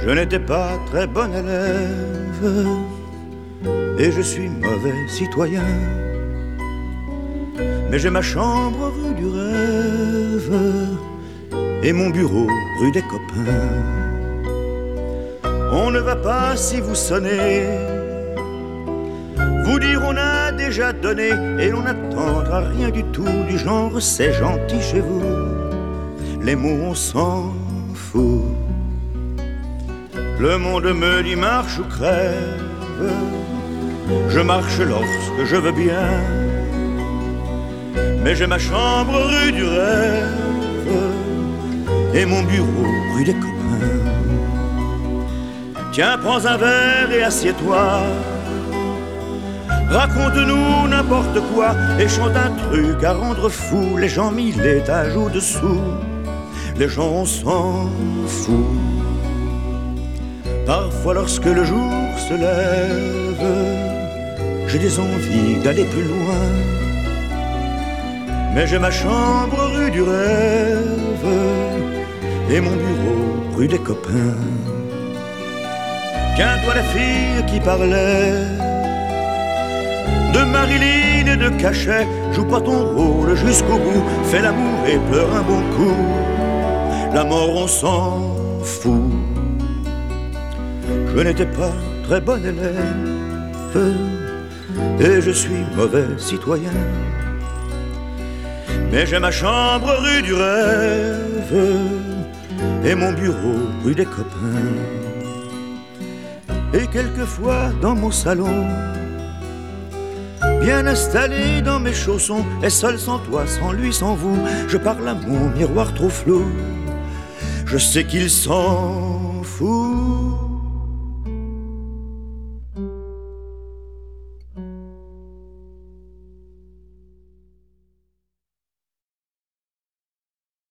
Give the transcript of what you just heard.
Je n'étais pas très bon élève et je suis mauvais citoyen. Mais j'ai ma chambre rue du rêve et mon bureau rue des copains. On ne va pas si vous sonnez vous dire on a déjà donné et l'on n'attendra rien du tout du genre c'est gentil chez vous. Les mots on s'en fout. Le monde me dit marche ou crève. Je marche lorsque je veux bien. Mais j'ai ma chambre rue du rêve et mon bureau rue des copains. Tiens, prends un verre et assieds-toi. Raconte-nous n'importe quoi et chante un truc à rendre fou. Les gens 1000 étages au-dessous, les gens on s'en fout. Parfois lorsque le jour se lève, j'ai des envies d'aller plus loin. Mais j'ai ma chambre rue du rêve et mon bureau rue des copains. Tiens toi la fille qui parlait de Marilyn et de Cachet, joue pas ton rôle jusqu'au bout, fais l'amour et pleure un bon coup. La mort on s'en fout. Je n'étais pas très bon élève et je suis mauvais citoyen. Mais j'ai ma chambre rue du rêve et mon bureau rue des copains. Et quelquefois dans mon salon, bien installé dans mes chaussons, et seul sans toi, sans lui, sans vous, je parle à mon miroir trop flou. Je sais qu'il s'en fout.